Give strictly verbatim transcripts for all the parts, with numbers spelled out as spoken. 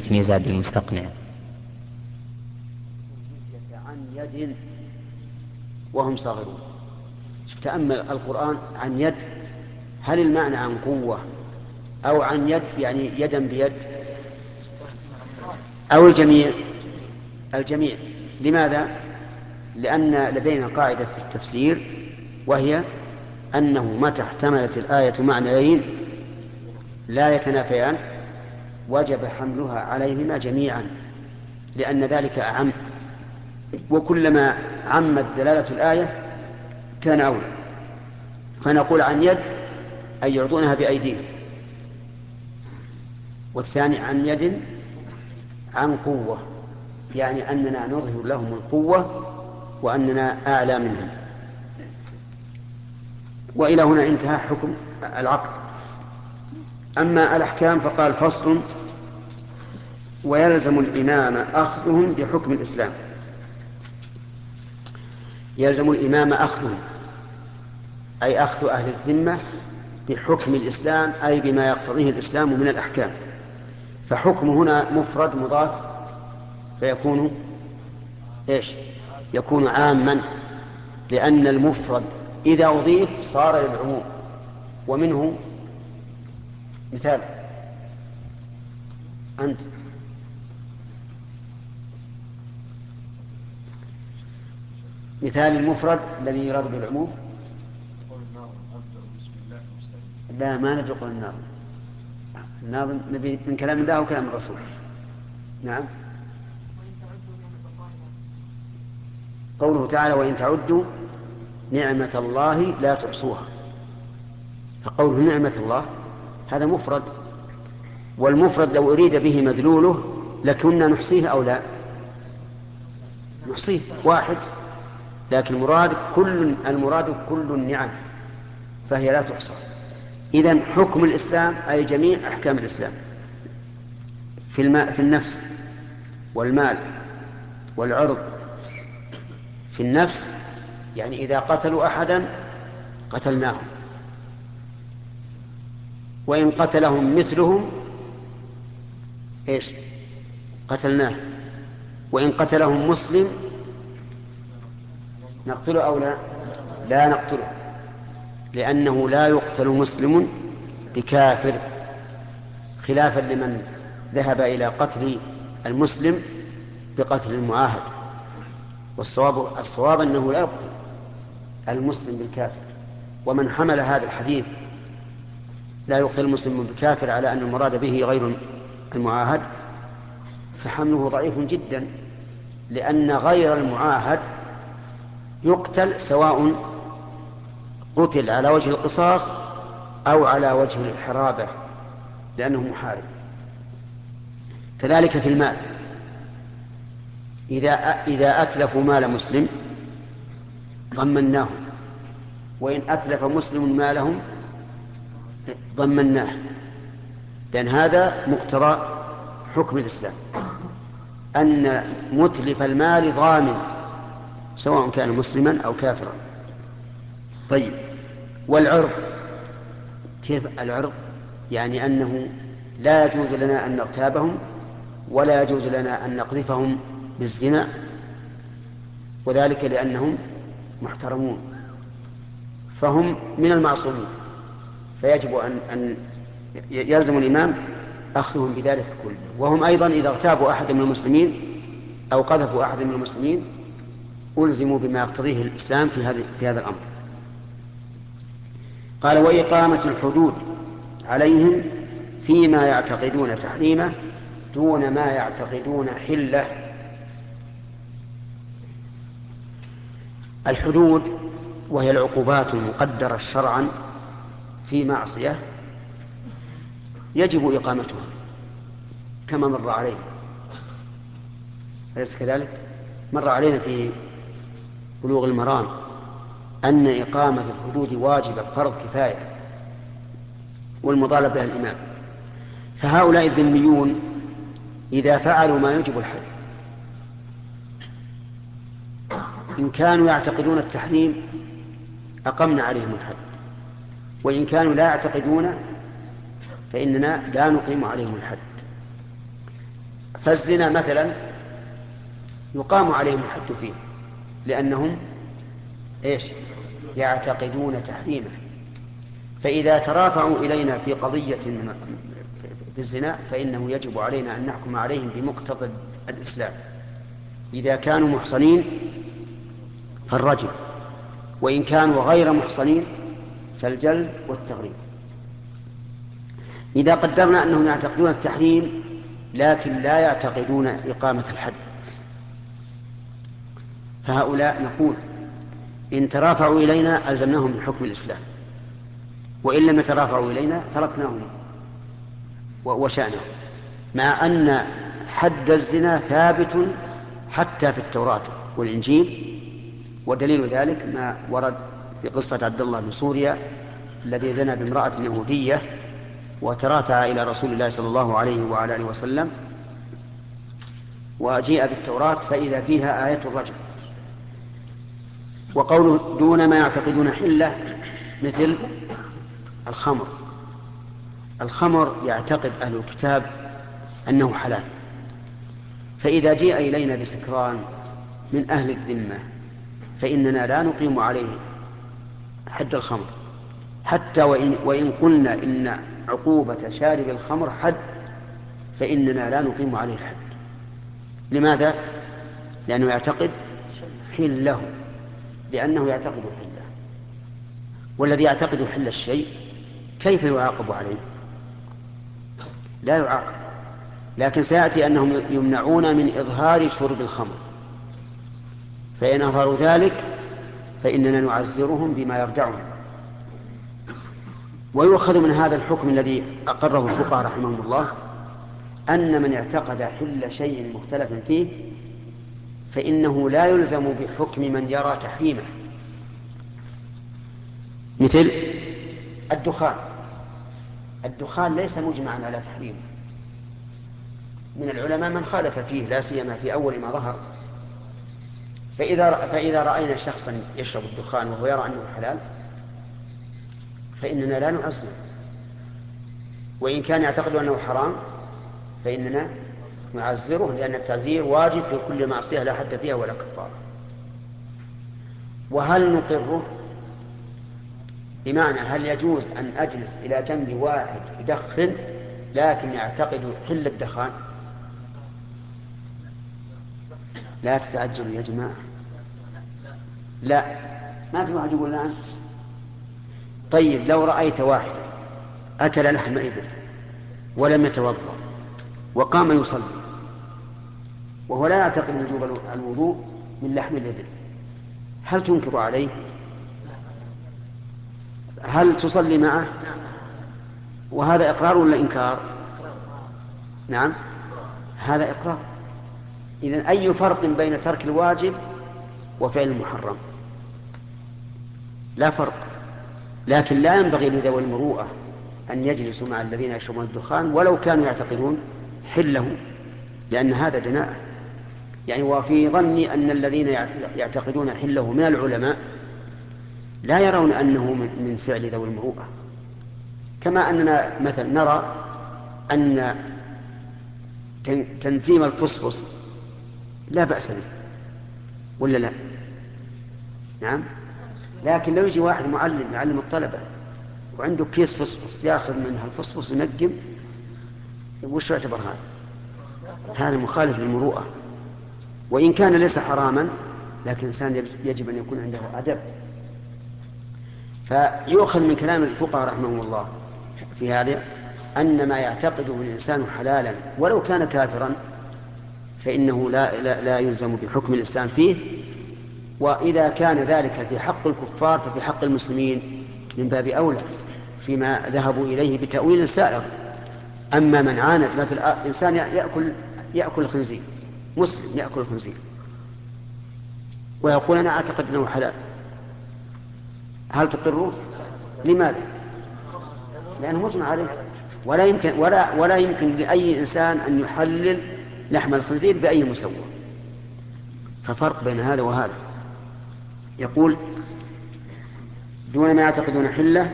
متن زاد المستقنع. عن يد وهم صاغرون. شوف تأمل القرآن عن يد، هل المعنى عن قوة أو عن يد يعني يدا بيد أو الجميع؟ الجميع. لماذا؟ لأن لدينا قاعدة في التفسير وهي أنه متى احتملت الآية معنيين لا يتنافيان وجب حملها عليهما جميعا، لأن ذلك أعم، وكلما عمت دلالة الآية كان أولى. فنقول عن يد أي يعطونها بأيديهم، والثاني عن يد عن قوة يعني أننا نظهر لهم القوة وأننا أعلى منهم. وإلى هنا انتهى حكم العقد. أما الأحكام فقال فصل: ويلزم الإمام أخذهم بحكم الإسلام. يلزم الإمام أخذهم أي أخذ أهل الذمة بحكم الإسلام، أي بما يقتضيه الإسلام من الأحكام. فحكم هنا مفرد مضاف فيكون إيش؟ يكون عاما، لأن المفرد إذا أضيف صار للعموم. ومنه مثال أنت مثال المفرد الذي يراد به العموم. لا، ما نبي قول الناظم. الناظم نبي من كلام الله وكلام الرسول. نعم. قوله تعالى: وإن تعدوا نعمة الله لا تحصوها. فقوله نعمة الله هذا مفرد، والمفرد لو أريد به مدلوله لكنا نحصيه أو لا نحصيه واحد، لكن المراد كل المراد كل النعم فهي لا تحصى. إذن حكم الإسلام أي جميع أحكام الإسلام في الماء في النفس والمال والعرض. في النفس يعني إذا قتلوا أحدا قتلناهم، وإن قتلهم مثلهم إيش قتلناه، وإن قتلهم مسلم نقتله أو لا لا نقتله، لأنه لا يقتل مسلم بكافر، خلافا لمن ذهب إلى قتل المسلم بقتل المعاهد. والصواب الصواب أنه لا يقتل المسلم بالكافر. ومن حمل هذا الحديث لا يقتل المسلم بالكافر على أن المراد به غير المعاهد فحمله ضعيف جدا، لأن غير المعاهد يقتل سواء قتل على وجه القصاص أو على وجه الحرابة لأنه محارب. كذلك في المال، إذا إذا أتلفوا مال مسلم ضمناه، وإن أتلف مسلم مالهم ضمناه، لأن هذا مقتضى حكم الإسلام أن متلف المال ضامن سواء كان مسلما أو كافرا. طيب، والعرض كيف العرض؟ يعني أنه لا يجوز لنا أن نغتابهم ولا يجوز لنا أن نقذفهم بالزنا، وذلك لأنهم محترمون فهم من المعصومين، فيجب أن, أن يلزم الإمام أخذهم بذلك كله. وهم أيضا إذا اغتابوا أحد من المسلمين أو قذفوا أحد من المسلمين ألزموا بما يقتضيه الإسلام في هذا في هذا الأمر. قال: وإقامة الحدود عليهم فيما يعتقدون تحريمه دون ما يعتقدون حله. الحدود وهي العقوبات المقدرة شرعا في معصية يجب إقامتها كما مر علينا، أليس كذلك؟ مر علينا في بلوغ المرام أن إقامة الحدود واجبة فرض كفاية والمطالب بها الإمام. فهؤلاء الذميون إذا فعلوا ما يوجب الحد إن كانوا يعتقدون التحريم أقمنا عليهم الحد، وإن كانوا لا يعتقدون فإننا لا نقيم عليهم الحد. فالزنا مثلا يقام عليهم الحد فيه لأنهم إيش يعتقدون تحريمه. فإذا ترافعوا إلينا في قضية من في الزنا فإنه يجب علينا أن نحكم عليهم بمقتضى الإسلام. إذا كانوا محصنين فالرجم، وإن كانوا غير محصنين فالجلد والتغريب. إذا قدرنا أنهم يعتقدون التحريم لكن لا يعتقدون إقامة الحد، فهؤلاء نقول إن ترافعوا إلينا ألزمناهم بحكم الإسلام، وإن لم يترافعوا إلينا تركناهم وشأنهم، مع أن حد الزنا ثابت حتى في التوراة والإنجيل. ودليل ذلك ما ورد في قصة عبد الله بن سوريا الذي زنى بامرأة يهودية وترافع إلى رسول الله صلى الله عليه وعلى آله وسلم، وجيء بالتوراة فإذا فيها آية الرجم. وقوله دون ما يعتقدون حلة مثل الخمر. الخمر يعتقد أهل الكتاب أنه حلال، فإذا جيء إلينا بسكران من أهل الذمة فإننا لا نقيم عليه حد الخمر، حتى وإن, وإن قلنا إن عقوبة شارب الخمر حد فإننا لا نقيم عليه الحد. لماذا؟ لأنه يعتقد حله، لأنه يعتقد حله، والذي يعتقد حل الشيء كيف يعاقب عليه؟ لا يعاقب. لكن سيأتي أنهم يمنعون من إظهار شرب الخمر، فإن أظهروا ذلك فإننا نعزرهم بما يرجعهم. ويؤخذ من هذا الحكم الذي أقره الفقهاء رحمهم الله أن من اعتقد حل شيء مختلف فيه فإنه لا يلزم بحكم من يرى تحريمه. مثل الدخان. الدخان ليس مجمعا على تحريمه، من العلماء من خالف فيه لا سيما في أول ما ظهر. فإذا فإذا رأينا شخصا يشرب الدخان وهو يرى أنه حلال فإننا لا نعزم، وإن كان يعتقد أنه حرام فإننا نعزره، لأن التعزير واجب في كل معصية لا حد فيها ولا كفارة. وهل نقره؟ بمعنى هل يجوز أن أجلس إلى جنب واحد يدخن لكن يعتقد حل الدخان؟ لا تتعجلوا يا جماعة، لا، ما في واحد يقول الآن. طيب لو رأيت واحدا أكل لحم إبل ولم يتوضأ وقام يصلي وهو لا يعتقد وجوب الوضوء من لحم الإبل، هل تنكر عليه؟ هل تصلي معه؟ وهذا إقرار ولا إنكار؟ نعم، هذا إقرار. إذن أي فرق بين ترك الواجب وفعل المحرم؟ لا فرق. لكن لا ينبغي لذوي المروءة أن يجلسوا مع الذين يشربون الدخان ولو كانوا يعتقدون حله، لأن هذا دناءة. يعني وفي ظني أن الذين يعتقدون حله من العلماء لا يرون أنه من فعل ذوي المروءة، كما أننا مثلا نرى أن تنزيم الفصفص لا بأس به، ولا لا؟ نعم. لكن لو يجي واحد معلم يعلم الطلبة وعنده كيس فصفص ياخذ منها الفصفص وينقم، وش يعتبر هذا؟ هذا مخالف للمروءة، وإن كان ليس حراما لكن الإنسان يجب أن يكون عنده أدب. فيؤخذ من كلام الفقهاء رحمهم الله في هذا أن ما يعتقده الإنسان حلالا ولو كان كافرا فإنه لا, لا, لا يلزم بحكم الإسلام فيه. وإذا كان ذلك في حق الكفار ففي حق المسلمين من باب أولى فيما ذهبوا إليه بتأويل سائغ. أما من عاند، مثل إنسان يأكل يأكل الخنزير، مسلم يأكل الخنزير ويقول أنا أعتقد أنه حلال، هل تقره؟ لماذا؟ لأنه مجمع عليه، ولا يمكن ولا ولا يمكن لأي إنسان أن يحلل لحم الخنزير بأي مسوى. ففرق بين هذا وهذا. يقول دون ما يعتقدون حله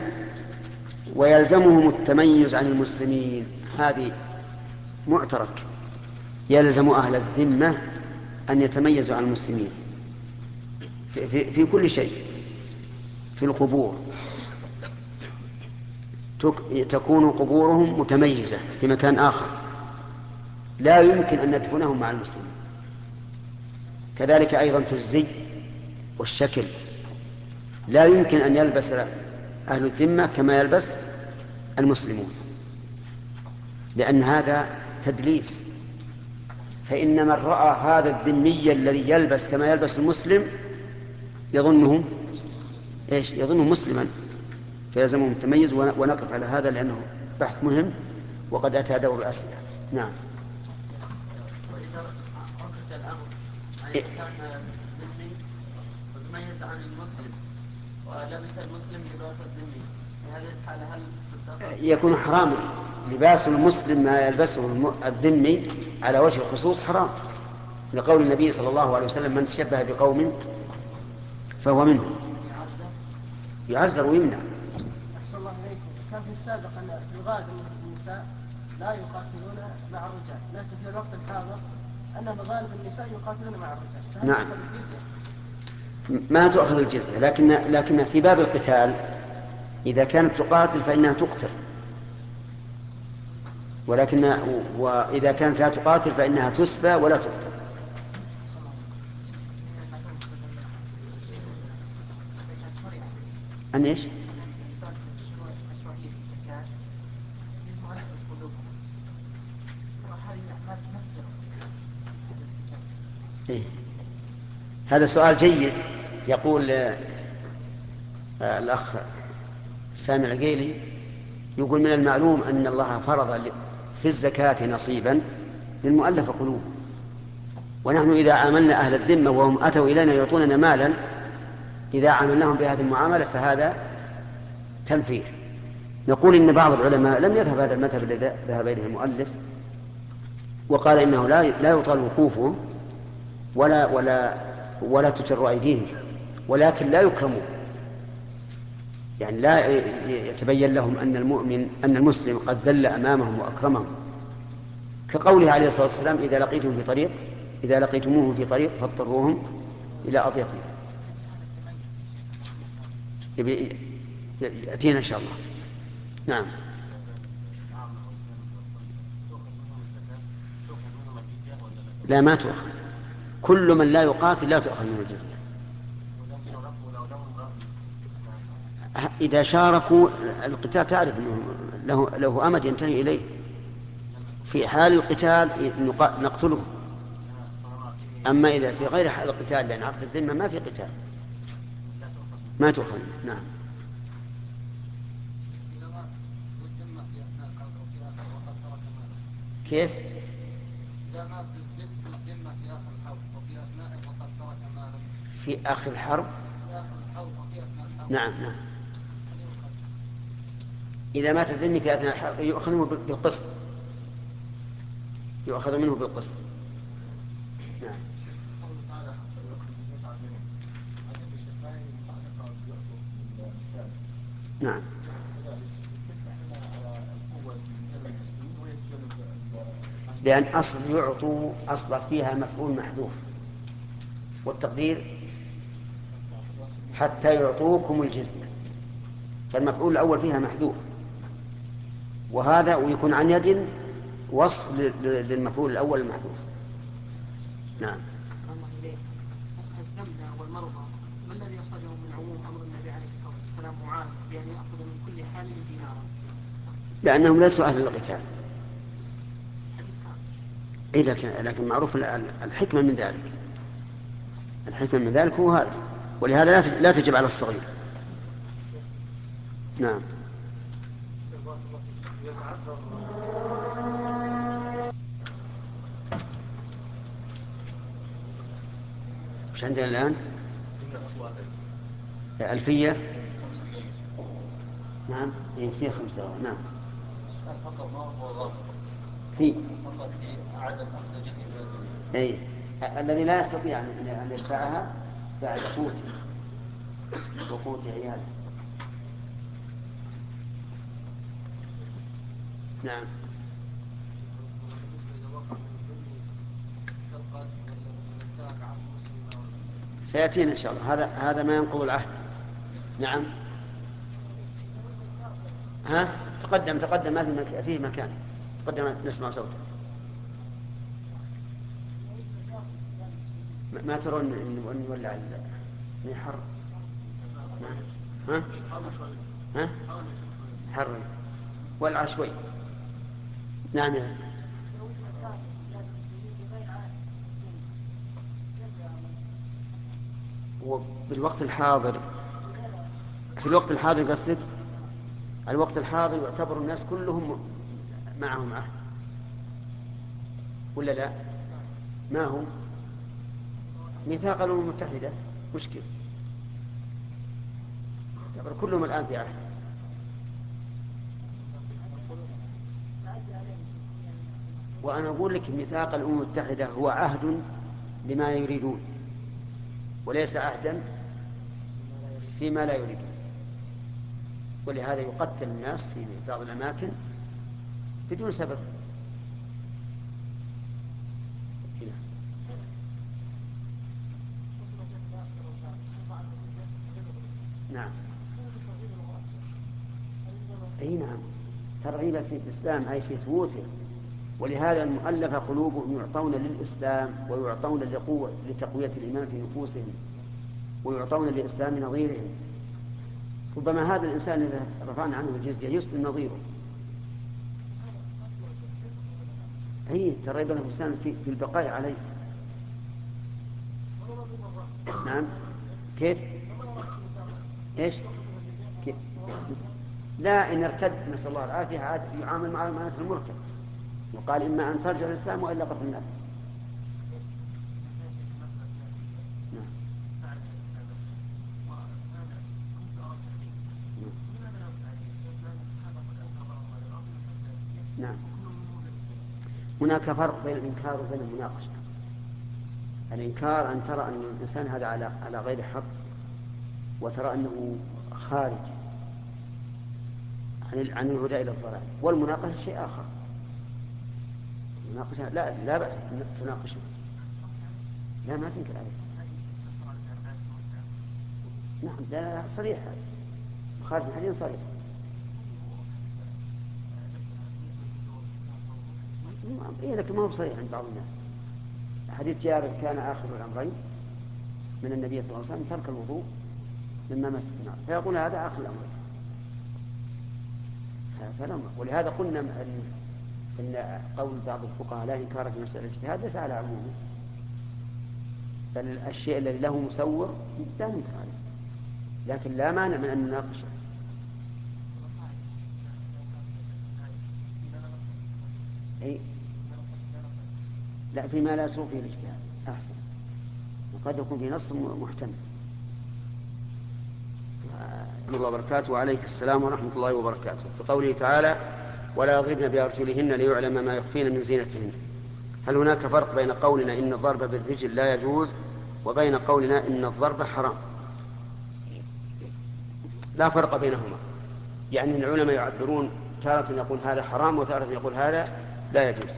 ويلزمهم التميز عن المسلمين. هذه معترك، يلزم أهل الذمة أن يتميزوا عن المسلمين في, في, في كل شيء. في القبور تكون قبورهم متميزة في مكان آخر، لا يمكن أن ندفنهم مع المسلمين. كذلك أيضا في الزي والشكل، لا يمكن أن يلبس أهل الذمة كما يلبس المسلمون، لأن هذا تدليس. فإن من رأى هذا الذمي الذي يلبس كما يلبس المسلم يظنه إيش؟ يظنه مسلما، فيلزمه التميز. ونقف على هذا لأنه بحث مهم وقد أتى دور الأسئلة. نعم. وإذا عكس الأمر، يعني كان ذمي وتميز عن المسلم ولبس المسلم لباس الذمي، في هذه الحالة هل تدخل؟ يكون حراما. لباس المسلم ما يلبسه الذمي على وجه الخصوص حرام، لقول النبي صلى الله عليه وسلم: من تشبه بقوم فهو منهم. يعذر ويمنع. أحسن الله إليكم. كان في السابق أن في الغالب النساء لا يقاتلون مع الرجال، لكن في الوقت الحاضر أن الغالب النساء يقاتلون مع الرجال. نعم، ما تؤخذ الجزية، لكن لكن في باب القتال إذا كانت تقاتل فإنها تقتل، ولكن وإذا كانت لا تقاتل فإنها تسبى ولا تقتل. أن إيش؟ إيه؟ هذا سؤال جيد. يقول آه الأخ سامع العقيلي، يقول: من المعلوم أن الله فرض في الزكاة نصيبا للمؤلف قلوب، ونحن إذا عاملنا أهل الذمة وهم أتوا إلينا يعطوننا مالا، إذا عاملناهم بهذه المعاملة فهذا تنفير. نقول إن بعض العلماء لم يذهب هذا المذهب الذي ذهب إليه المؤلف، وقال إنه لا لا يطال وقوفهم ولا ولا ولا تجر أيديهم، ولكن لا يكرمون، يعني لا يتبين لهم أن المؤمن أن المسلم قد ذل أمامهم وأكرمهم، كقوله عليه الصلاة والسلام: إذا لقيتم في طريق إذا لقيتموهم في طريق فاضطروهم إلى أضيتهم. يأتينا إن شاء الله. نعم. لا، ما تؤخذ. كل من لا يقاتل لا تؤخذ منه الجزية. إذا شاركوا القتال تعرف أنه له, له أمد ينتهي إليه. في حال القتال نقتله، أما إذا في غير حال القتال لأن عقد الذمة ما في قتال ما تؤخذ. نعم. كيف؟ في آخر الحرب. نعم نعم. إذا مات الذمي في أثناء الحرب يؤخذ منه بالقسط، يؤخذ منه بالقسط. نعم. نعم. لأن أصل يعطوا أصبح فيها مفعول محذوف، والتقدير حتى يعطوكم الجزية، فالمفعول الأول فيها محذوف، وهذا ويكون عن يد وصف للمفعول الأول المحذوف. نعم. الزمن والمرضى ما الذي أخرجه من عموم أمر النبي عليه الصلاة والسلام معاذ بأن يأخذ من كل حال دينارا؟ لأنهم ليسوا أهل القتال. إيه، لكن لكن معروف الحكمة من ذلك، الحكمة من ذلك هو هذا، ولهذا لا تجب على الصغير. نعم. وش عندنا الآن؟ ألفية. نعم، فيها خمس دقائق. نعم. فقط ما هو ضابط في فقط في عدم أخذ جزية. أي الذي لا يستطيع أن يدفعها بعد قوته وقوت عياله. نعم. سيأتينا إن شاء الله. هذا هذا ما ينقض العهد. نعم. ها تقدم تقدم ما في مكان، فيه مكان تقدم نسمع صوته. ما ترون أن نولع من حر؟ ها ها حر ولع شوي. نعم يا وبالوقت الحاضر. في الوقت الحاضر قصدك؟ الوقت الحاضر يعتبر الناس كلهم معهم عهد ولا لا؟ ما هو ميثاق الأمم المتحدة مشكل، يعتبر كلهم الآن في عهد. وأنا أقول لك ميثاق الأمم المتحدة هو عهد لما يريدون وليس عهدا فيما لا يريدون، ولهذا يقتل الناس في بعض الأماكن بدون سبب. هنا. نعم. أي نعم، ترغيب في الإسلام أي في ثبوته، ولهذا المؤلف قلوبهم يعطون للإسلام ويعطون لقوة لتقوية الإيمان في نفوسهم ويعطون للإسلام نظيرهم. ربما هذا الإنسان إذا رفعنا عنه الجزية يسلم نظيره. أي ترغيب الإنسان في, في البقاء عليه. نعم. كيف؟ إيش؟ كيف؟ لا، إن ارتد نسأل الله العافية عاد يعامل مع المعنى المرتد، وقال إما أن ترجع الإسلام وإلا قتلناك. نعم. نعم. هناك فرق بين الإنكار وبين المناقشة. الإنكار أن ترى أن الإنسان هذا على على غير حق وترى أنه خارج عن عن الهدى إلى الضلال، والمناقشة شيء آخر. المناقشة لا لا بأس تناقشه، لا ما تنكر عليه. نعم لا صريح، خارج من الحديث صريح. إيه لكن ما هو صحيح عند بعض الناس. حديث جابر كان آخر الأمرين من النبي صلى الله عليه وسلم ترك الوضوء مما مست النار، فيقول هذا آخر الأمرين. فلما ولهذا قلنا أن إن قول بعض الفقهاء لا إنكار في مسألة الاجتهاد ليس على عمومه، بل الشيء الذي له مسور لا ننكر عليه، لكن لا مانع من أن نناقشه. أي لا، فيما لا يسوق فيه الاجتهاد أحسن، وقد يكون في نص محتمل. ورحمة الله وبركاته. وعليك السلام ورحمة الله وبركاته. بقوله تعالى ولا يضربن بأرجلهن ليعلم ما يخفين من زينتهن، هل هناك فرق بين قولنا إن الضرب بالرجل لا يجوز وبين قولنا إن الضرب حرام؟ لا فرق بينهما، يعني العلماء يعبرون تارة يقول هذا حرام وتارة يقول هذا لا يجوز.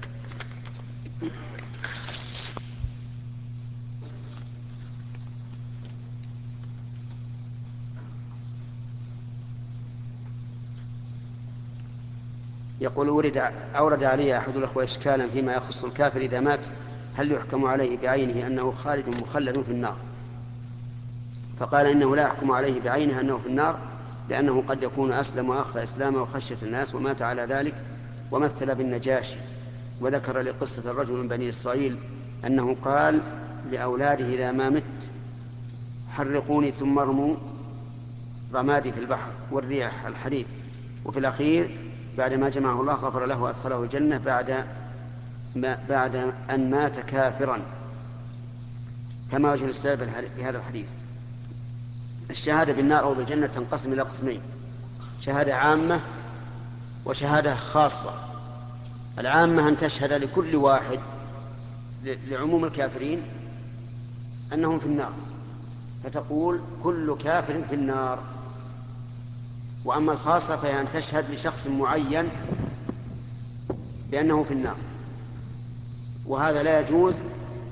يقول ورد أورد علي أحد الأخوة إشكالا فيما يخص الكافر إذا مات هل يحكم عليه بعينه أنه خالد مخلد في النار؟ فقال إنه لا يحكم عليه بعينه أنه في النار، لأنه قد يكون أسلم وأخفى إسلامه وخشية الناس ومات على ذلك، ومثل بالنجاشي، وذكر لقصة الرجل من بني إسرائيل أنه قال لأولاده إذا ما مت حرقوني ثم ارموا رمادي في البحر والرياح الحديث، وفي الأخير بعدما جمعه الله غفر له وأدخله الجنة بعد ما بعد أن مات كافرا، كما وجه الاستدلال في هذا الحديث. الشهادة بالنار أو بالجنة تنقسم إلى قسمين: شهادة عامة وشهادة خاصة. العامة أن تشهد لكل واحد لعموم الكافرين أنهم في النار، فتقول كل كافر في النار. وأما الخاصة فهي أن تشهد لشخص معين بأنه في النار، وهذا لا يجوز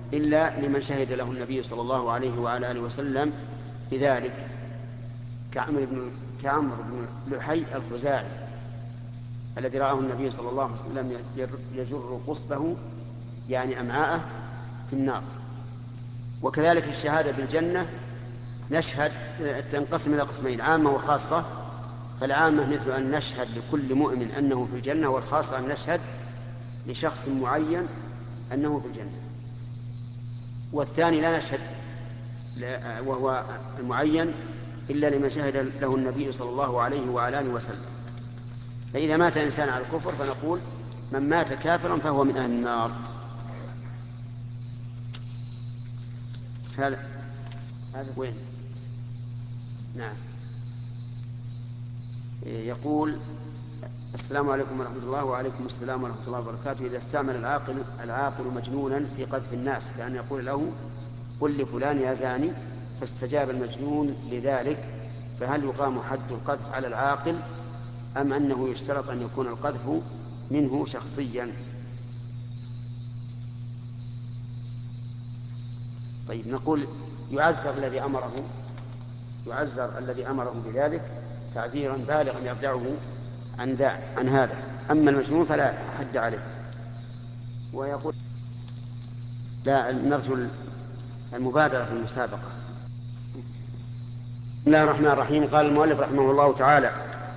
إلا لمن شهد له النبي صلى الله عليه وعلى آله وسلم بذلك، كعمرو بن كعمرو بن لحي الخزاعي الذي رآه النبي صلى الله عليه وسلم يجر قصبه يعني أمعاءه في النار. وكذلك الشهادة بالجنة نشهد تنقسم إلى قسمين، عامة وخاصة. فالعامة مثل أن نشهد لكل مؤمن أنه في الجنة، والخاصة أن نشهد لشخص معين أنه في الجنة. والثاني لا نشهد وهو المعين إلا لمن شهد له النبي صلى الله عليه وعلى آله وسلم. فإذا مات إنسان على الكفر فنقول من مات كافرا فهو من أهل النار. هذا هذا وين؟ نعم. يقول السلام عليكم ورحمة الله. وعليكم السلام ورحمة الله وبركاته. إذا استعمل العاقل العاقل مجنونا في قذف الناس كأن يقول له قل لفلان يا زاني فاستجاب المجنون لذلك، فهل يقام حد القذف على العاقل أم أنه يشترط أن يكون القذف منه شخصيا؟ طيب نقول يعذر الذي أمره يعذر الذي أمره بذلك تعذيرا بالغا يردعه عن, عن هذا. أما المجنون فلا حد عليه. ويقول لا نرجو المبادرة في المسابقة. بسم الله الرحمن الرحيم. قال المؤلف رحمه الله تعالى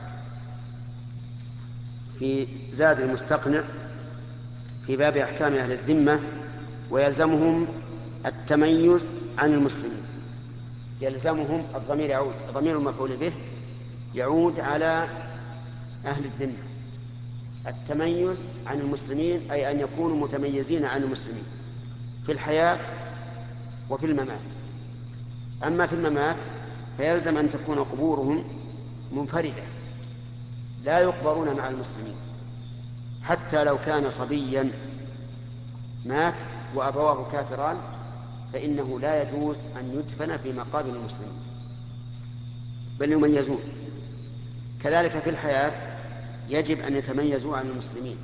في زاد المستقنع في باب أحكام أهل الذمة: ويلزمهم التميز عن المسلمين. يلزمهم الضمير يعود ضمير المفعول به يعود على أهل الذمة. التميز عن المسلمين أي أن يكونوا متميزين عن المسلمين في الحياة وفي الممات. أما في الممات فيلزم أن تكون قبورهم منفردة لا يقبرون مع المسلمين، حتى لو كان صبيا مات وأبواه كافران فإنه لا يجوز أن يدفن في مقابر المسلمين بل يميزون. كذلك في الحياة يجب أن يتميزوا عن المسلمين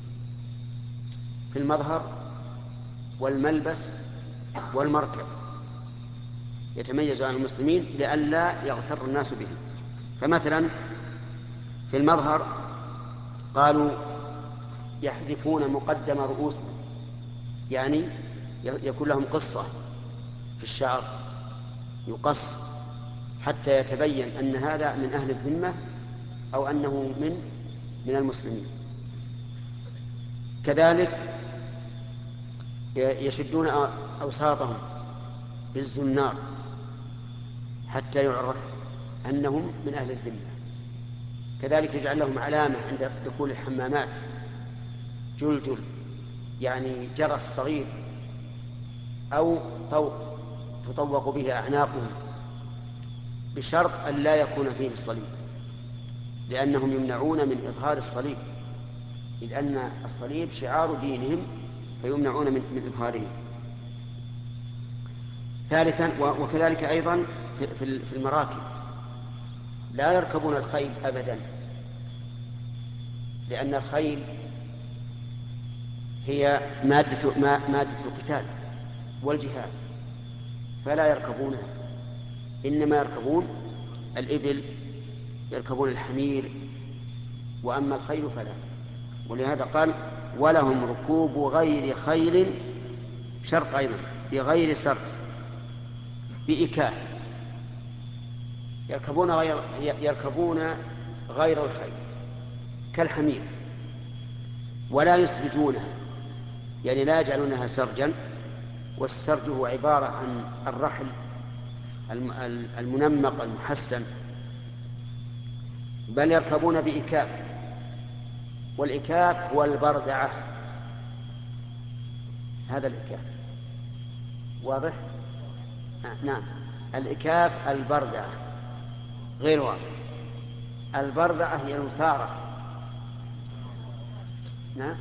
في المظهر والملبس والمركب، يتميزوا عن المسلمين لئلا يغتر الناس بهم. فمثلا في المظهر قالوا يحذفون مقدم رؤوسهم، يعني يكون لهم قصة في الشعر يقص حتى يتبين أن هذا من أهل الذمة أو أنه من من المسلمين. كذلك يشدون أوساطهم بالزنار حتى يعرف أنهم من أهل الذمة. كذلك يجعل لهم علامة عند دخول الحمامات جلجل يعني جرس صغير أو طوق تطوق به أعناقهم، بشرط أن لا يكون فيه الصليب، لأنهم يمنعون من إظهار الصليب، إذ أن الصليب شعار دينهم فيمنعون من, من إظهاره. ثالثا وكذلك أيضا في المراكب لا يركبون الخيل أبدا، لأن الخيل هي مادة, مادة القتال والجهاد فلا يركبونها، إنما يركبون الإبل يركبون الحمير، وأما الخيل فلا. ولهذا قال ولهم ركوب غير خيل شرط أيضا بغير سر بإكاف، يركبون غير, يركبون غير الخيل كالحمير ولا يسرجونها، يعني لا يجعلونها سرجا. والسرج هو عبارة عن الرحل المنمق المحسن، بل يركبون بإكاف، والإكاف هو البردعة. هذا الإكاف واضح؟ نعم الإكاف البردعة غير واضح. البردعة هي الوثارة. نعم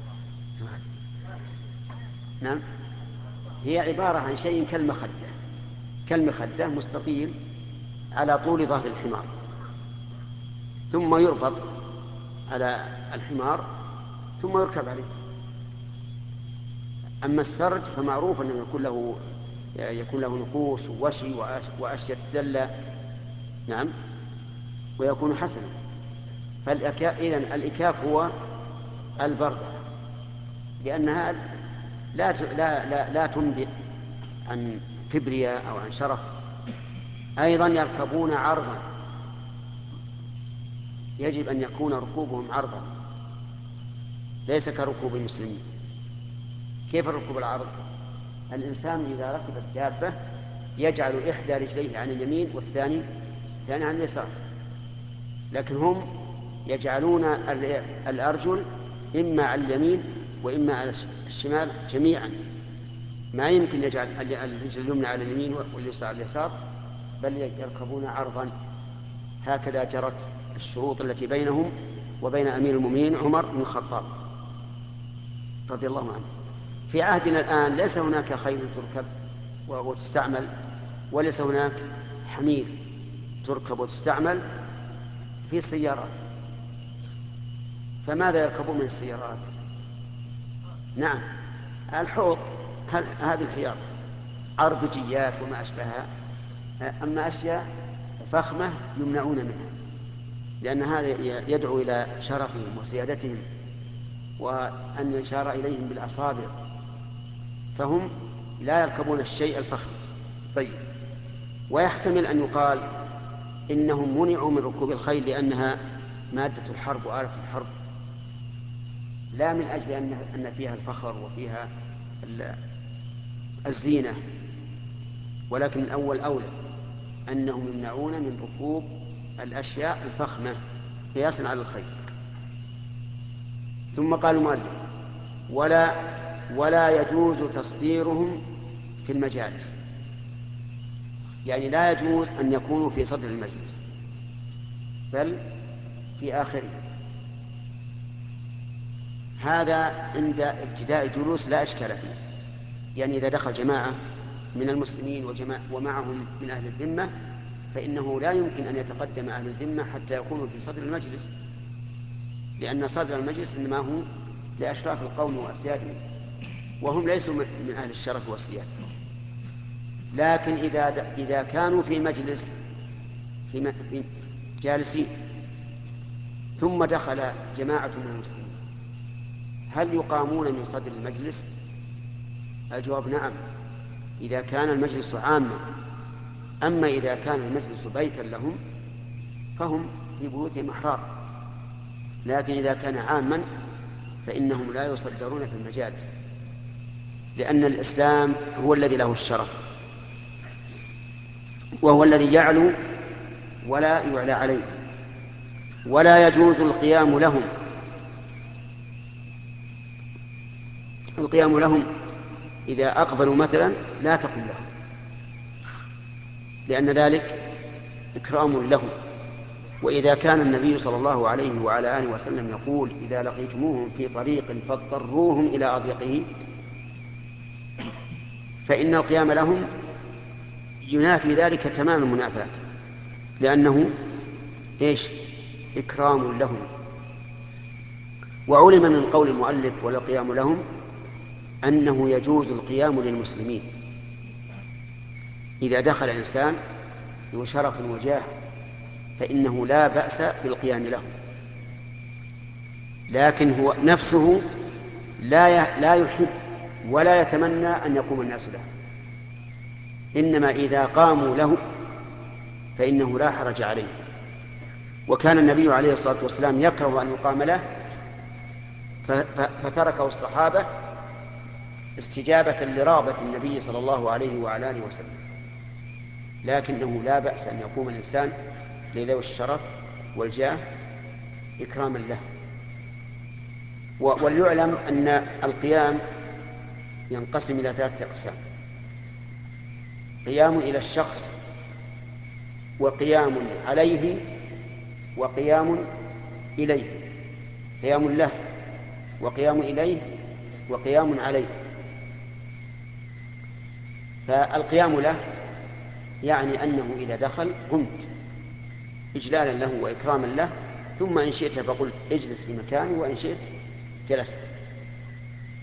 نعم هي عبارة عن شيء كالمخدة كالمخدة مستطيل على طول ظهر الحمار، ثم يربط على الحمار ثم يركب عليه. أما السرج فمعروف أنه يكون له يكون له نقوش ووشي وأشياء تدلى، نعم، ويكون حسنا. فالإكاف إذن الإكاف هو البردة، لأنها لا لا لا, لا تنبئ عن كبرياء أو عن شرف. أيضا يركبون عرضا، يجب أن يكون ركوبهم عرضا ليس كركوب المسلمين. كيف الركوب العرض؟ الإنسان إذا ركب الدابة يجعل إحدى رجليه عن اليمين والثاني الثاني عن اليسار، لكن هم يجعلون الأرجل إما على اليمين وإما على الشمال جميعا. ما يمكن يجعل الرجل اليمنى على اليمين واليسار على اليسار، بل يركبون عرضا. هكذا جرت الشروط التي بينهم وبين أمير المؤمنين عمر بن الخطاب رضي الله عنه. في عهدنا الآن ليس هناك خيل تركب وتستعمل، وليس هناك حمير تركب وتستعمل في السيارات، فماذا يركبون من السيارات؟ نعم، الحوض، هذه الحياض، عربجيات وما أشبهها. أما أشياء فخمة يمنعون منها، لأن هذا يدعو إلى شرفهم وسيادتهم وأن يشار إليهم بالأصابع، فهم لا يركبون الشيء الفخم. طيب، ويحتمل أن يقال إنهم منعوا من ركوب الخيل لأنها مادة الحرب وآلة الحرب، لا من أجل أن فيها الفخر وفيها الزينة، ولكن الأول أولى أنهم يمنعون من ركوب الأشياء الفخمة قياسا على الخيل. ثم قال المؤلف: ولا ولا يجوز تصديرهم في المجالس، يعني لا يجوز أن يكونوا في صدر المجلس بل في آخره. هذا عند ابتداء الجلوس لا إشكال فيه، يعني إذا دخل جماعة من المسلمين ومعهم من أهل الذمة فإنه لا يمكن أن يتقدم أهل الذمة حتى يكونوا في صدر المجلس، لأن صدر المجلس إنما هو لأشراف القوم وأسيادهم، وهم ليسوا من أهل الشرف والسيادة. لكن إذا إذا كانوا في مجلس في جالسين ثم دخل جماعة من المسلمين، هل يقامون من صدر المجلس؟ الجواب نعم، إذا كان المجلس عاما. أما إذا كان المجلس بيتا لهم فهم في بيوتهم أحرار، لكن إذا كان عاما فإنهم لا يصدرون في المجالس، لأن الإسلام هو الذي له الشرف، وهو الذي يعلو ولا يعلى عليه. ولا يجوز القيام لهم القيام لهم إذا أقبلوا مثلا لا تقم لهم، لأن ذلك إكرام لهم. وإذا كان النبي صلى الله عليه وعلى آله وسلم يقول: إذا لقيتموهم في طريق فاضطروهم إلى أضيقه، فإن القيام لهم ينافي ذلك تمام المنافاة، لأنه إيش؟ إكرام لهم. وعلم من قول المؤلف ولا القيام لهم أنه يجوز القيام للمسلمين إذا دخل إنسان ذو شرف وجاه، فإنه لا بأس بالقيام له، لكن هو نفسه لا لا يحب ولا يتمنى أن يقوم الناس له، إنما إذا قاموا له فإنه لا حرج عليه. وكان النبي عليه الصلاة والسلام يكره أن يقام له فتركه الصحابة استجابة لرغبة النبي صلى الله عليه وعلى آله وسلم، لكنه لا بأس أن يقوم الإنسان لذوي الشرف والجاه إكراما له. وليعلم أن القيام ينقسم إلى ثلاثة أقسام: قيام إلى الشخص، وقيام عليه، وقيام إليه. قيام له وقيام إليه وقيام عليه. فالقيام له يعني أنه إذا دخل قمت إجلالا له وإكراما له، ثم إن شئت فقل اجلس في مكاني وإن شئت جلست.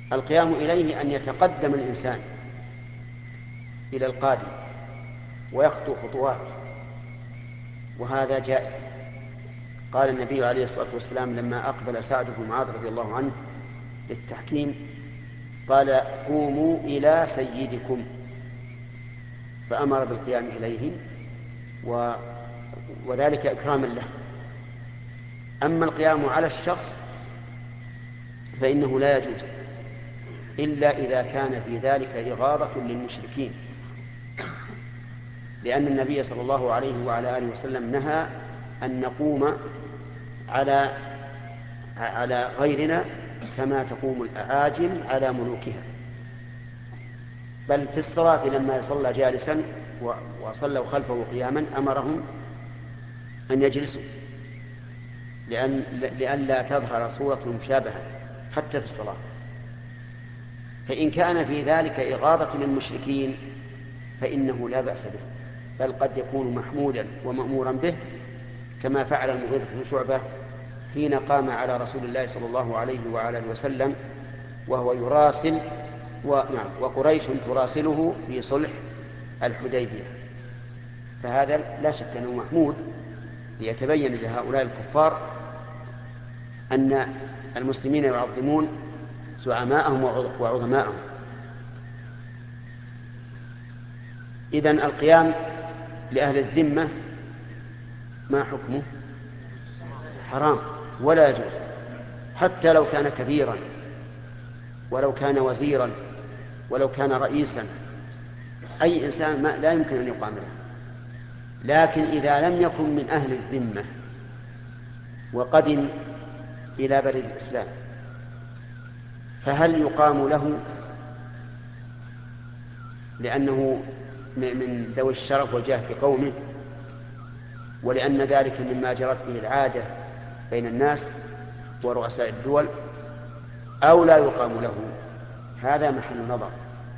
القيام إليه أن يتقدم الإنسان إلى القادم ويخطو خطوات، وهذا جائز. قال النبي عليه الصلاة والسلام لما أقبل سعد بن معاذ رضي الله عنه للتحكيم قال قوموا إلى سيدكم، فأمر بالقيام إليه و... وذلك إكراما له. أما القيام على الشخص فإنه لا يجوز إلا إذا كان في ذلك إغاظة للمشركين، لأن النبي صلى الله عليه وعلى آله وسلم نهى أن نقوم على على غيرنا كما تقوم الأعاجم على ملوكها. بل في الصلاة لما صلى جالسا وصلوا خلفه قياما أمرهم أن يجلسوا لأن لئلا تظهر صورة مشابهة حتى في الصلاة. فإن كان في ذلك إغاظة للمشركين فإنه لا بأس به، بل قد يكون محمودا ومأمورا به، كما فعل المغيرة بن شعبة حين قام على رسول الله صلى الله عليه وعلى اله وسلم وهو يراسل ونعم وقريش تراسله في صلح الحديبية، فهذا لا شك أنه محمود ليتبين لهؤلاء الكفار أن المسلمين يعظمون زعماءهم وعظماءهم. إذن القيام لأهل الذمة ما حكمه؟ حرام ولا يجوز، حتى لو كان كبيرا ولو كان وزيرا ولو كان رئيسا، أي إنسان ما لا يمكن أن يقام له. لكن إذا لم يكن من أهل الذمة وقدم إلى بلد الإسلام فهل يقام له لأنه من ذوي الشرف والجاه في قومه ولأن ذلك مما جرت به العادة بين الناس ورؤساء الدول، أو لا يقام له؟ هذا محل نظر،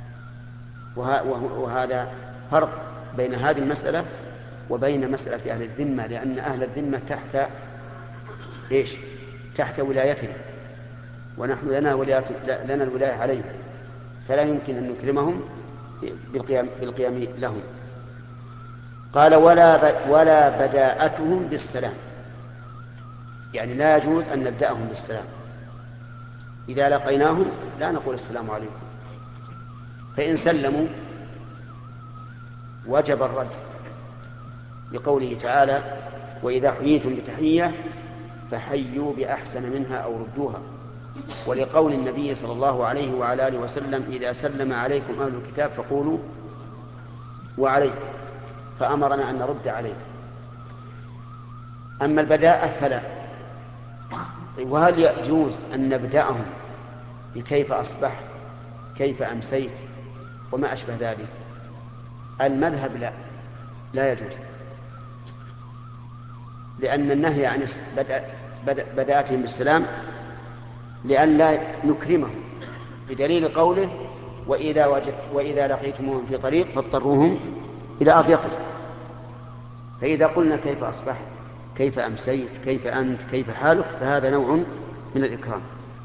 وهذا فرق بين هذه المسألة وبين مسألة أهل الذمة، لأن أهل الذمة تحت إيش؟ تحت ولايتهم، ونحن لنا, لنا الولاية عليهم، فلا يمكن أن نكرمهم بالقيام, بالقيام لهم. قال ولا, ولا بداءتهم بالسلام، يعني لا يجوز أن نبدأهم بالسلام. إذا لقيناهم لا نقول السلام عليكم، فإن سلموا وجب الرد لقوله تعالى وإذا حييتم بتحية فحيوا بأحسن منها أو ردوها، ولقول النبي صلى الله عليه وعلى آله وسلم إذا سلم عليكم أهل الكتاب فقولوا وعليكم، فأمرنا أن نرد عليه. أما البداءة فلا. وهل يجوز أن نبدأهم بكيف أصبحت كيف أمسيت وما أشبه ذلك؟ المذهب لا لا يجوز، لأن النهي عن بدأتهم بالسلام لئلا نكرمهم، بدليل قوله وإذا, وجد وإذا لقيتموهم في طريق فاضطروهم إلى أضيقه. فإذا قلنا كيف أصبحت كيف أمسيت كيف أنت كيف حالك فهذا نوع من الإكرام.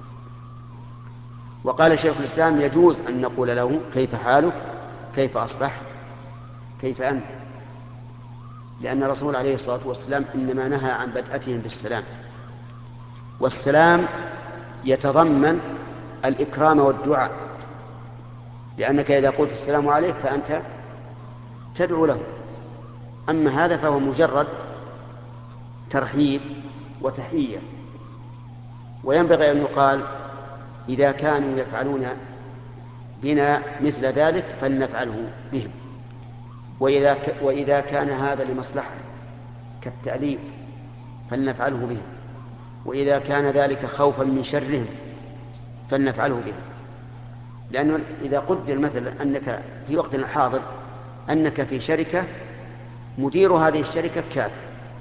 وقال شيخ الإسلام يجوز أن نقول له كيف حالك كيف أصبحت كيف أنت، لأن الرسول عليه الصلاة والسلام إنما نهى عن بدأتهم بالسلام، والسلام يتضمن الإكرام والدعاء، لأنك إذا قلت السلام عليك فأنت تدعو له. أما هذا فهو مجرد ترحيب وتحية. وينبغي أن يقال إذا كانوا يفعلون بنا مثل ذلك فلنفعله بهم، وإذا, ك... وإذا كان هذا لمصلحة كالتأليف فلنفعله بهم، وإذا كان ذلك خوفا من شرهم فلنفعله بهم. لأنه إذا قدر مثلا أنك في وقتنا الحاضر أنك في شركة مدير هذه الشركة كافر،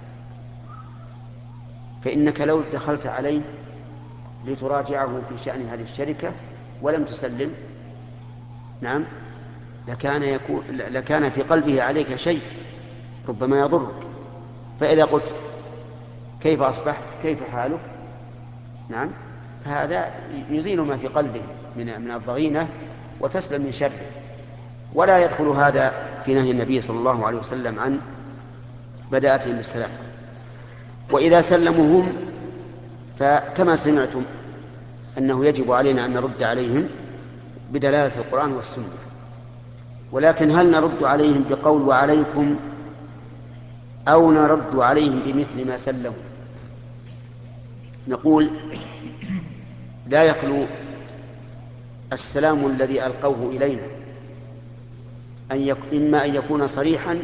فإنك لو دخلت عليه لتراجعه في شأن هذه الشركة ولم تسلم نعم لكان, يكون لكان في قلبه عليك شيء ربما يضرك. فإذا قلت كيف أصبحت كيف حالك نعم فهذا يزيل ما في قلبه من من الضغينة وتسلم من شره. ولا يدخل هذا في نهي النبي صلى الله عليه وسلم عن بداءتهم بالسلام. وإذا سلموا هم فكما سمعتم أنه يجب علينا أن نرد عليهم بدلالة القرآن والسنة. ولكن هل نرد عليهم بقول وعليكم أو نرد عليهم بمثل ما سلموا؟ نقول لا يخلو السلام الذي ألقوه إلينا أن يك... إما أن يكون صريحا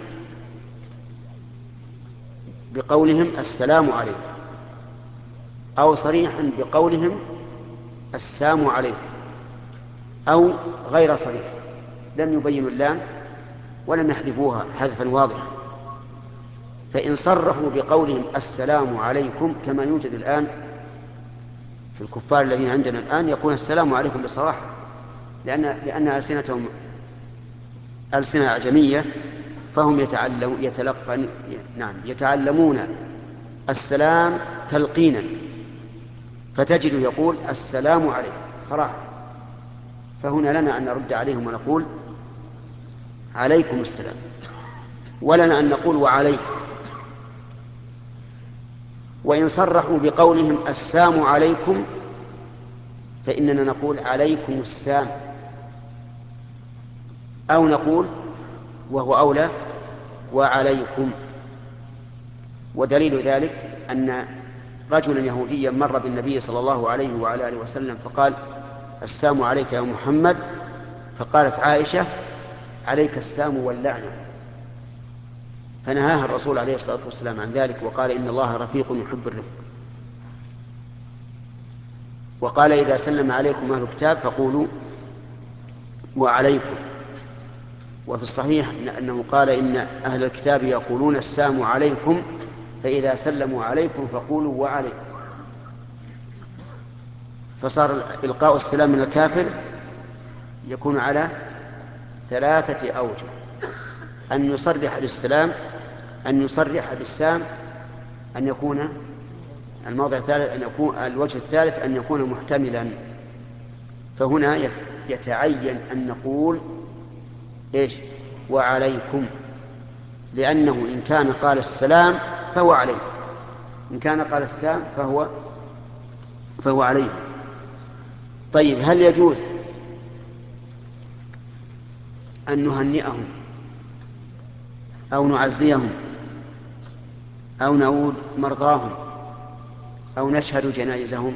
بقولهم السلام عليكم، أو صريحا بقولهم السلام عليكم، أو غير صريح لم يبينوا اللام ولم يحذفوها حذفا واضحا. فإن صرحوا بقولهم السلام عليكم كما يوجد الآن في الكفار الذين عندنا الآن، يكون السلام عليكم بصراحة، لأن لأن ألسنتهم ألسنة أعجمية، فهم يتعلم يتلقن نعم يتعلمون السلام تلقينا، فتجد يقول السلام عليكم صراحة. فهنا لنا أن نرد عليهم ونقول عليكم السلام، ولنا أن نقول وعليكم. وإن صرحوا بقولهم السلام عليكم فإننا نقول عليكم السلام، أو نقول وهو أولى وعليكم. ودليل ذلك أن رجلا يهوديا مر بالنبي صلى الله عليه وعلى آله وسلم فقال السلام عليك يا محمد، فقالت عائشة عليك السلام واللعنة، فنهاها الرسول عليه الصلاة والسلام عن ذلك وقال إن الله رفيق يحب الرفق. وقال إذا سلم عليكم أهل الكتاب فقولوا وعليكم. وفي الصحيح أنه قال إن أهل الكتاب يقولون السلام عليكم، فإذا سلموا عليكم فقولوا وعليكم. فصار إلقاء السلام من الكافر يكون على ثلاثة أوجه: أن يصرح بالسلام، أن يصرح بالسام، أن يكون الموضع الثالث أن يكون الوجه الثالث أن يكون محتملا. فهنا يتعين أن نقول إيش؟ وعليكم، لأنه إن كان قال السلام فهو عليه، إن كان قال السلام فهو فهو عليه. طيب، هل يجوز أن نهنئهم أو نعزيهم أو نعود مرضاهم أو نشهد جنائزهم؟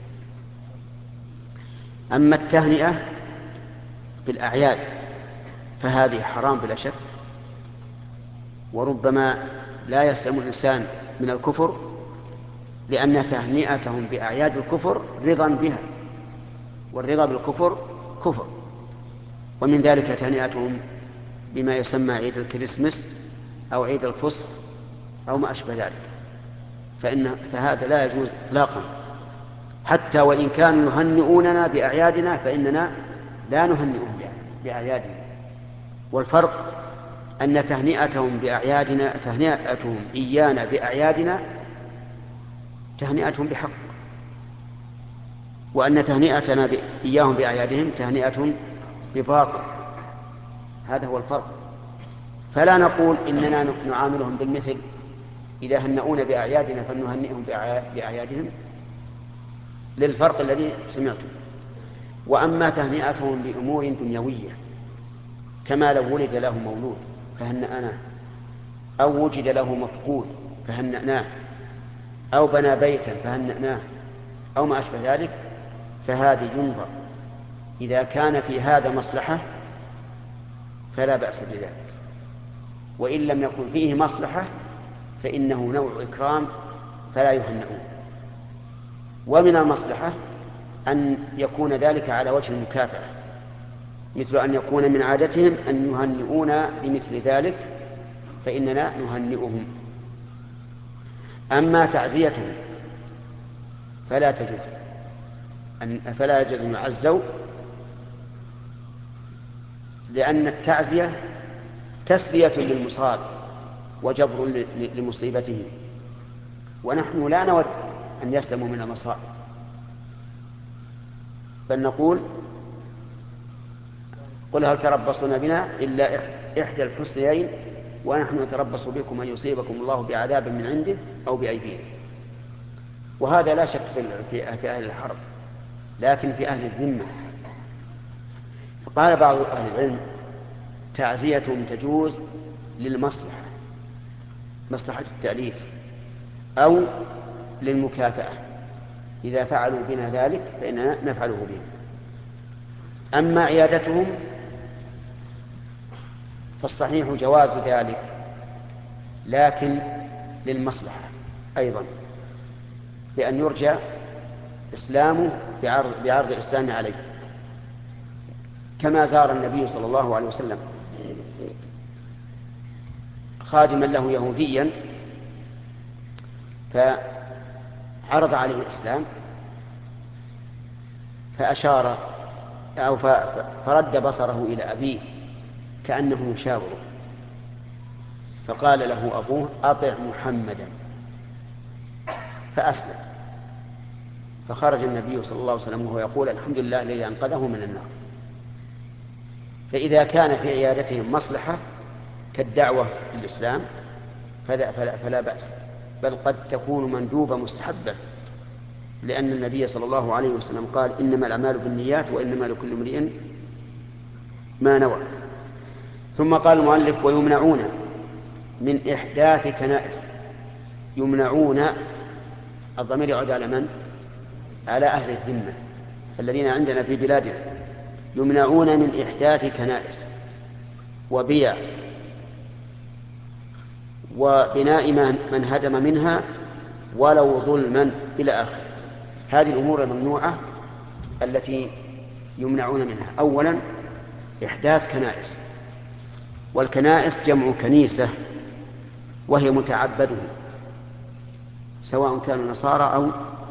أما التهنئة بالأعياد فهذه حرام بلا شك، وربما لا يسلم الإنسان من الكفر، لأن تهنئتهم بأعياد الكفر رضا بها، والرضا بالكفر كفر. ومن ذلك تهنئتهم بما يسمى عيد الكريسماس أو عيد الفصح أو ما أشبه ذلك، فإن فهذا لا يجوز إطلاقا. حتى وإن كانوا يهنئوننا بأعيادنا فإننا لا نهنئهم بأعيادنا. والفرق أن تهنئتهم بأعيادنا تهنئتهم إيانا بأعيادنا تهنئتهم بحق، وأن تهنئتنا إياهم بأعيادهم تهنئة بباطل. هذا هو الفرق. فلا نقول إننا نعاملهم بالمثل، إذا هنؤون بأعيادنا فلنهنئهم بأعيادهم، للفرق الذي سمعته. وأما تهنئتهم بأمور دنيوية كما لو ولد له مولود فهنأناه، أو وجد له مفقود فهنأناه، أو بنى بيتا فهنأناه، أو ما أشبه ذلك، فهذه ينظر إذا كان في هذا مصلحة فلا بأس بذلك، وإن لم يكن فيه مصلحة فإنه نوع إكرام فلا يهنئون. ومن المصلحة أن يكون ذلك على وجه المكافأة، مثل أن يكون من عادتهم أن يهنئون بمثل ذلك فإننا نهنئهم. أما تعزيتهم فلا تجوز أن فلا يجوز أن يعزوا، لأن التعزية تسلية للمصاب وجبر لمصيبته، ونحن لا نود أن يسلموا من المصائب، بل نقول قل هل تربصون بنا إلا إحدى الحسنيين ونحن نتربص بكم أن يصيبكم الله بعذاب من عنده أو بأيدينا. وهذا لا شك في أهل الحرب، لكن في أهل الذمة فقال بعض أهل العلم تعزيتهم تجوز للمصلحة، مصلحة التأليف أو للمكافأة، إذا فعلوا بنا ذلك فإننا نفعله بهم. أما عيادتهم فالصحيح جواز ذلك، لكن للمصلحة أيضا، لأن يرجى إسلامه بعرض, بعرض الإسلام عليه، كما زار النبي صلى الله عليه وسلم خادما له يهوديا فعرض عليه الإسلام فأشار أو فرد بصره إلى أبيه كأنه يشاوره، فقال له أبوه أطع محمدا، فأسلم. فخرج النبي صلى الله عليه وسلم وهو يقول الحمد لله الذي أنقذه من النار. فإذا كان في عيادتهم مصلحة كالدعوة للإسلام فلا, فلا, فلا بأس، بل قد تكون مندوبة مستحبة، لأن النبي صلى الله عليه وسلم قال إنما الأعمال بالنيات وإنما لكل امرئ ما نوى. ثم قال المؤلف ويمنعون من إحداث كنائس. يمنعون، الضمير يعود على من؟ على أهل الذمة الذين عندنا في بلادنا. يمنعون من إحداث كنائس وبيع وبناء من هدم منها ولو ظلما إلى آخر. هذه الأمور الممنوعة التي يمنعون منها. أولا إحداث كنائس، والكنائس جمع كنيسة وهي متعبده سواء كانوا نصارى أو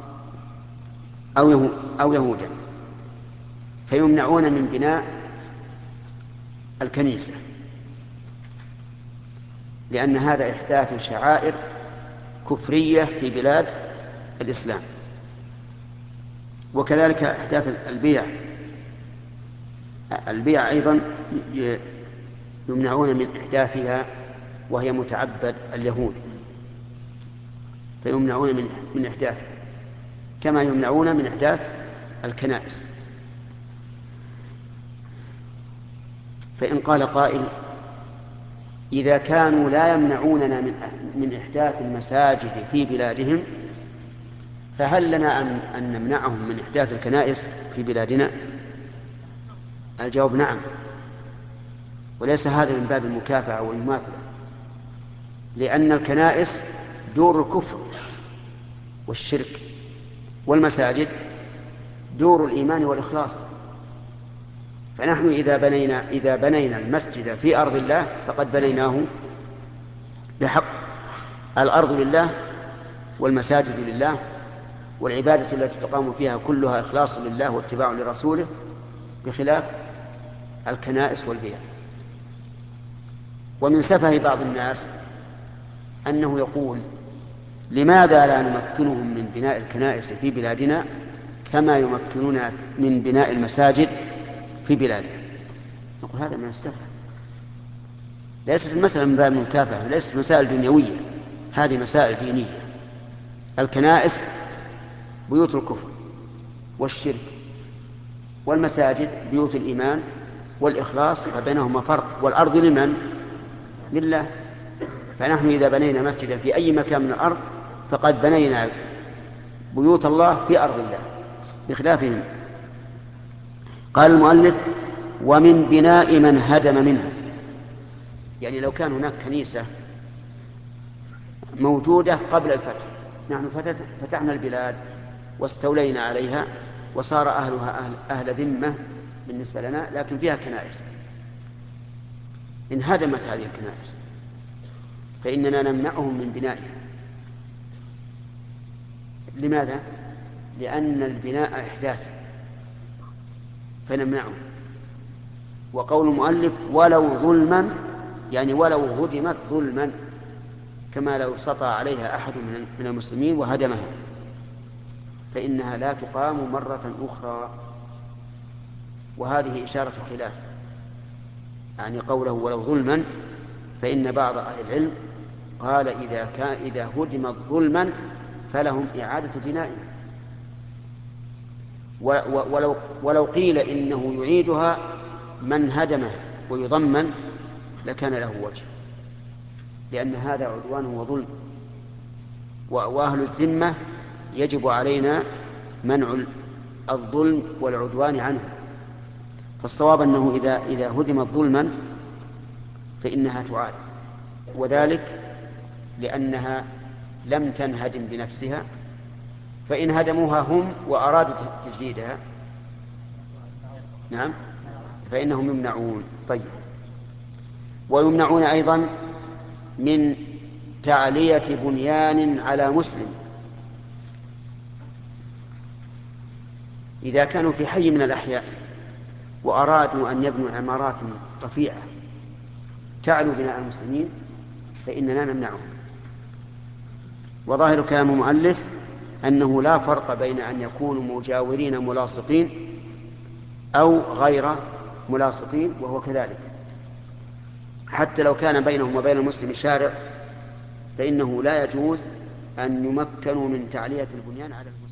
أو, أو يهودا، فيمنعون من بناء الكنيسة لأن هذا إحداث شعائر كفرية في بلاد الإسلام. وكذلك إحداث البيع، البيع أيضا يمنعون من إحداثها وهي متعبد اليهود، فيمنعون من من إحداثها كما يمنعون من إحداث الكنائس. فإن قال قائل إذا كانوا لا يمنعوننا من من إحداث المساجد في بلادهم فهل لنا أن نمنعهم من إحداث الكنائس في بلادنا؟ الجواب نعم، وليس هذا من باب المكافأة والمماثلة، لأن الكنائس دور الكفر والشرك، والمساجد دور الإيمان والإخلاص. فنحن إذا بنينا إذا بنينا المسجد في أرض الله فقد بنيناه بحق. الأرض لله والمساجد لله، والعبادة التي تقام فيها كلها إخلاص لله واتباع لرسوله، بخلاف الكنائس والبيع. ومن سفه بعض الناس أنه يقول لماذا لا نمكنهم من بناء الكنائس في بلادنا كما يمكنون من بناء المساجد في بلادنا؟ نقول هذا من السفه، ليست المسألة من باب المكافأة، ليست مسائل دنيوية، هذه مسائل دينية. الكنائس بيوت الكفر والشرك، والمساجد بيوت الإيمان والإخلاص، فبينهما فرق. والأرض لمن؟ لله. فنحن إذا بنينا مسجدا في أي مكان من الأرض فقد بنينا بيوت الله في أرض الله بخلافهم. قال المؤلف ومن بناء من هدم منها، يعني لو كان هناك كنيسة موجودة قبل الفتح، نحن فتحنا البلاد واستولينا عليها وصار أهلها أهل, أهل ذمة بالنسبة لنا، لكن فيها كنائس، انهدمت هذه الكنائس فإننا نمنعهم من بنائها. لماذا؟ لأن البناء إحداث فنمنعه. وقول المؤلف ولو ظلما، يعني ولو هدمت ظلما، كما لو سطى عليها أحد من المسلمين وهدمها فإنها لا تقام مرة أخرى. وهذه إشارة خلاف يعني قوله ولو ظلما، فإن بعض أهل العلم قال إذا كان إذا هدمت ظلما فلهم إعادة بنائها، ولو ولو قيل إنه يعيدها من هدمه ويضمن لكان له وجه، لأن هذا عدوان وظلم، وأهل الذمة يجب علينا منع الظلم والعدوان عنه. فالصواب أنه إذا إذا هدمت ظلما فإنها تعاد، وذلك لأنها لم تنهدم بنفسها، فإن هدموها هم وأرادوا تجديدها نعم فإنهم يمنعون. طيب، ويمنعون أيضا من تعلية بنيان على مسلم إذا كانوا في حي من الأحياء وأرادوا أن يبنوا عمارات رفيعة تعلو بناء المسلمين فإننا نمنعهم. وظاهر كلام المؤلف أنه لا فرق بين أن يكونوا مجاورين ملاصقين أو غير ملاصقين، وهو كذلك حتى لو كان بينهم وبين المسلم شارع فإنه لا يجوز أن يمكنوا من تعلية البنيان على المسلم.